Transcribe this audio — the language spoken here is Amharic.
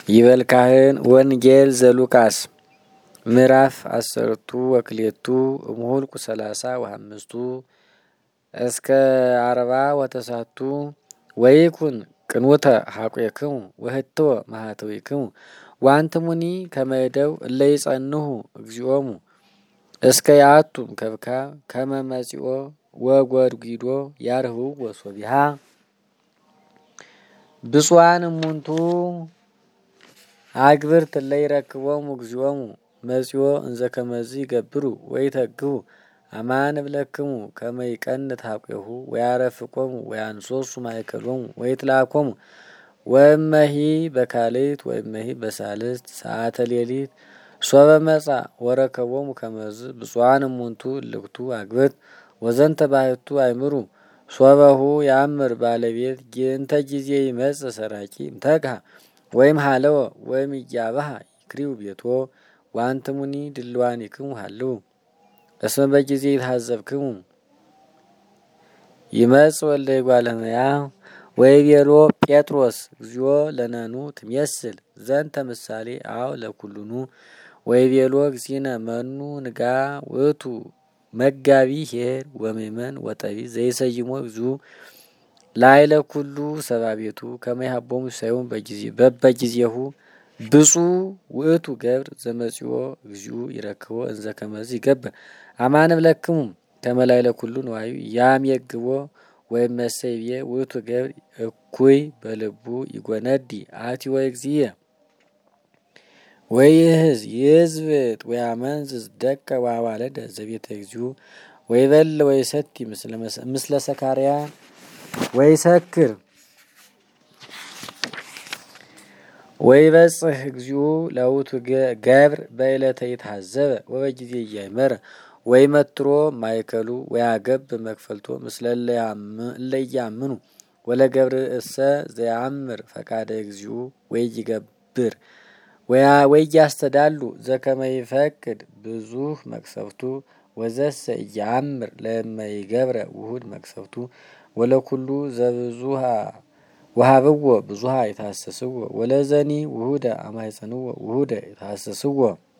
ይበል ካህን ወንጌል ዘሉቃስ ምዕራፍ 10 ወክሌቱ እምሁልቁ 30 ወአምስቱ እስከ 40 ወተሳቱ ወይኩን ቅንውተ ሀቁክሙ ወህትወ ማህተዊክሙ ዋንትሙኒ ከመይደው እለይጸንሁ እግዚኦሙ እስከ ያቱም ከብካብ ከመመጺኦ ወጎድጊዶ ያርህው ወሶቢሃ ብፁዓን እሙንቱ አግብርት ለይረክቦሙ እግዚኦሙ መጺኦ እንዘ ከመዚ ገብሩ ወይተግቡ አማን ብለክሙ ከመይቀንት ሀቁሁ ወያረፍቆሙ ወያንሶሱ ማይከሎሙ ወይትላኮሙ ወመሂ በካልት ወመሂ በሳልስት ሰዓተ ሌሊት ሶበ መጻ ወረከቦሙ ከመዝ ብፁዓን እሙንቱ ልክቱ አግብርት ወዘንተ ባህቱ አይምሩ ሶበሁ ያምር ባለቤት ጌንተ ጊዜ ይመጽ ሰራቂ እምተግሃ ወይም ሃለወ ወይም እያባሃ ይክሪው ቤቶ ዋንትሙኒ ድልዋኒክሙ ሃለው እስመ በጊዜ ይታዘብክሙ ይመጽ ወልደ እጓለ እመሕያው ወይቤሎ ጴጥሮስ እግዚኦ ለነኑ ትሜስል ዘንተ ምሳሌ አው ለኩሉኑ ወይቤሎ እግዚእነ መኑ ንጋ ውእቱ መጋቢ ኄር ወምእመን ወጠቢ ዘይሰይሞ እግዚኡ ላይለ ኩሉ ሰባቤቱ ከመይሃቦሙ ሳይሆን በጊዜሁ ብፁዕ ውእቱ ገብር ዘመጺኦ እግዚኡ ይረክቦ እንዘ ከመዝ ይገብር አማን ብለክሙ ከመላይለ ኩሉ ነዋዩ ያምየግቦ ወይም መሰይብየ ውእቱ ገብር እኩይ በልቡ ይጎነዲ አቲ ወይ እግዚእ ወይህዝ ይዝብጥ ወያመንዝዝ ደቀ ዋዋለደ ዘቤተ እግዚኡ ወይበል ወይሰቲ ምስለ ሰካርያ ወይሰክር ወይበጽሕ እግዚኡ ለውቱ ገብር በዕለተ ይታዘበ ወበጊዜ እያይመረ ወይመትሮ ማይከሉ ወያገብ መክፈልቶ ምስለ እለያምኑ ወለገብር እሰ ዘያምር ፈቃደ እግዚኡ ወይይገብር ወይያስተዳሉ ዘከመ ይፈቅድ ብዙህ መቅሰፍቱ ወዘሰ እያምር ለመይገብረ ውሁድ መቅሰፍቱ ወለኩሉ ዘብዙሃ ወሃብዎ ብዙሃ ይታሰስዎ ወለዘኒ ውሁደ አማይጸንዎ ውሁደ ይታሰስዎ